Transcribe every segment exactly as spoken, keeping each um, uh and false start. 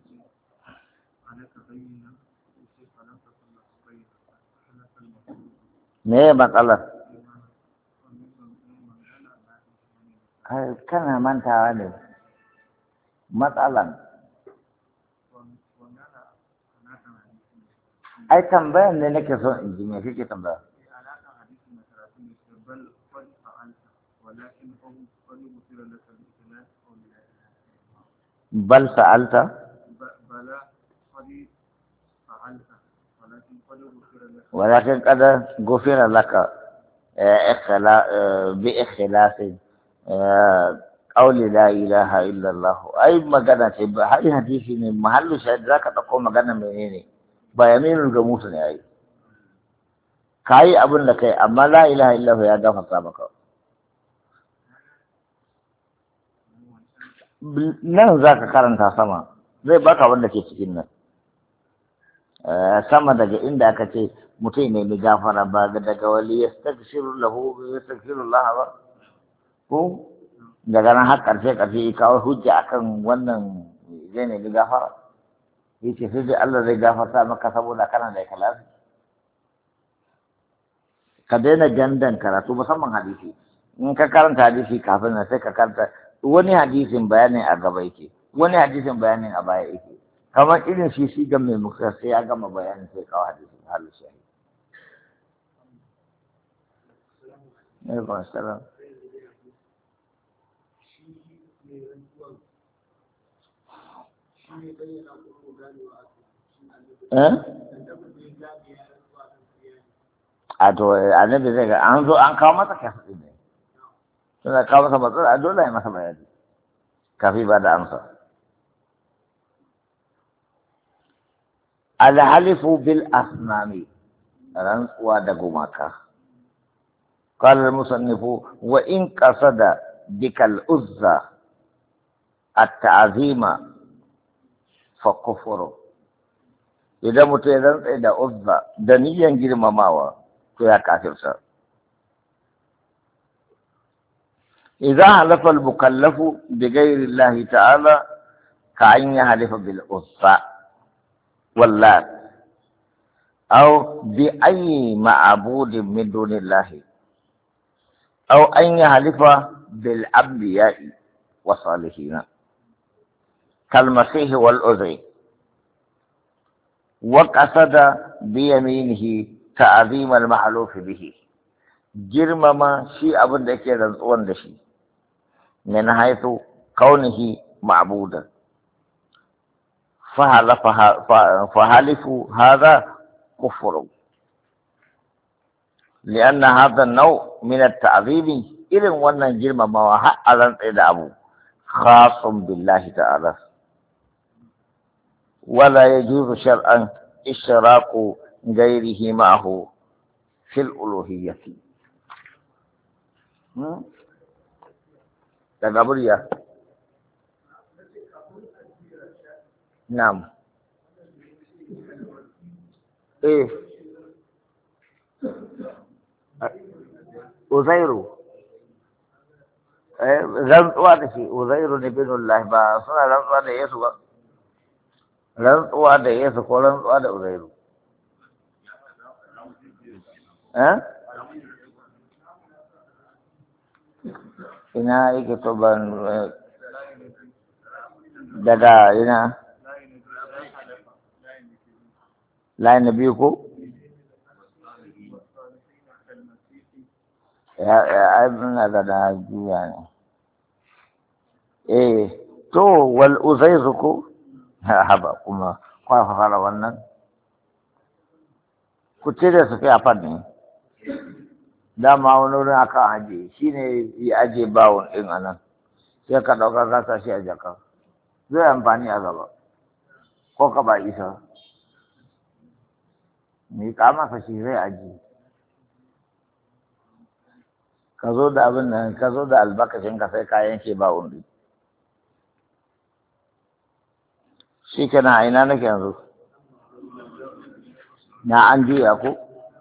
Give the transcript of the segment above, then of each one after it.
me matsalar kana mantawa ne matsalan ai tambayan ne nake so in ji me kike tambaya bal sa'alta ولكن قد غفر لك بإخلاص قول لا إله إلا الله أي مجانا هاي حديثي من محل شاهد ذاك تقول مجانا منيني بيمين الجموس أي كاي أبن لك أما لا إله إلا هو يا دفع سابقا nan za ka karanta sama zai baka wanda ke cikin nan sama daga inda aka ce mutum ne mai gafara ba daga wali ya staghfiru lahu ya staghfiru Allah ba ko daga nan har karshe karshe ya kawo hujja akan wannan zai ne mai gafara yace sai dai Allah zai gafarta maka saboda kana da ikhlasi ka daina gandan karatu musamman hadisi in ka karanta hadisi kafin nan sai ka karanta wani hadisin bayanin a gaba yake wani hadisin bayanin a baya yake kamar irin shi shi ga mai muka sai ya gama bayanin sai kawo hadisin halin shahi ne ba salam eh a to annabi zai ga an zo an kawo masa kafi ne suna kawo masa matsala a dole ya masa bayani kafi ba da amsa alhalifu bil asnami rantsuwa da gumaka قال المصنف وإن قصد بك العزى التعظيم فكفر إذا متيزن إذا عزى دنيا جرم ماوا فيا كافر سر إذا حلف المكلف بغير الله تعالى كأن يحلف بالعزى واللات أو بأي معبود من دون الله أو أن يحلف بالأنبياء والصالحين كالمسيح والعزى وقصد بيمينه تعظيم المحلوف به جرم ما شيء أبن ذكي رضوان دشي من حيث كونه معبودا فحلفوا هذا كفر لأن هذا النوع من التعظيم إذن وانا جرم ما وحق أذن إدعبه خاص بالله تعالى ولا يجوز شرعا إشراك غيره معه في الألوهية تقبل يا نعم إيه Uzairu rantsuwa da shi Uzairu ne bin Allah ba suna rantsuwa da Yesu ba rantsuwa da Yesu ko rantsuwa da Uzairu eh ina yake to ban daga ina layin na biyu ko ya ya na da da juya ne eh to wal uzairu ko haba kuma kwa fara wannan ku tire su fi afan ne dama wani wurin aka aje shine ya aje bawon din anan sai ka dauka ka sa shi a jaka zai amfani a gaba ko ka ba isa ni ka masa shi zai aje ka zo da abin nan ka zo da albakashin ka sai kayan ke ba undi shi kana a ina nake yanzu na an juya ko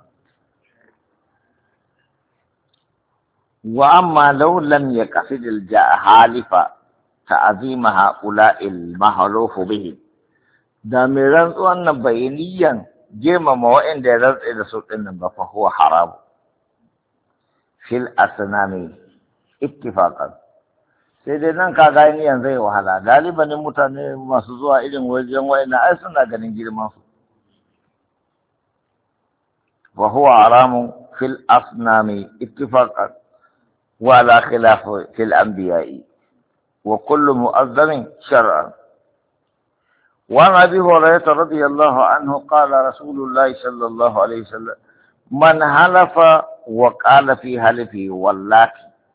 wa amma law lam yaqsid al halifa ta'zim haula al mahluf bihi da mai rantsuwan nan bai niyan girmama waɗanda ya rantse da su ɗin nan ba fa huwa haram fil asnami ittifaqan. Sai dai nan ka ga niyan zai wahala, galibanin mutane masu zuwa irin wajen wayannan ai suna ganin girman su. wa huwa haramun fil asnami ittifaqan wa la khilaf fil anbiya'i wa kullu mu'azzamin shar'an. وعن أبي هريرة رضي الله عنه قال رسول الله صلى الله عليه وسلم من حلف وقال في حلفه والله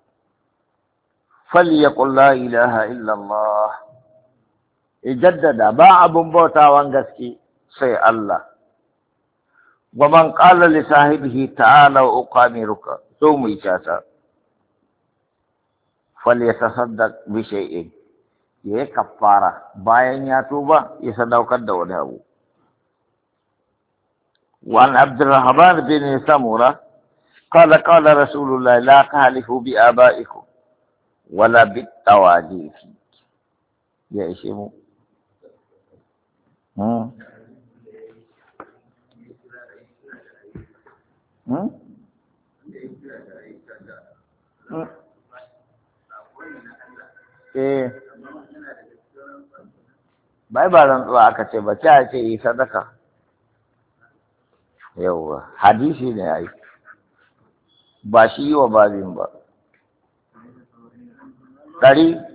فليقل لا إله إلا الله يجدد باع بوتا وانغسكي سي الله. ومن قال لصاحبه تعالى أقامرك ثم إجازة فليتصدق بشيء ya kafara bayan ya tuba ya sadaukar da wani abu. وعن عبد الرحمن بن سمرة قال قال رسول الله لا تحلفوا بآبائكم ولا بالتواليف. يا إشيمو هم هم eh bai ba rantsuwa aka ce ba ta ce yi sadaka. Yauwa hadisi ne ai ba shi yi wa babin ba. Ɗari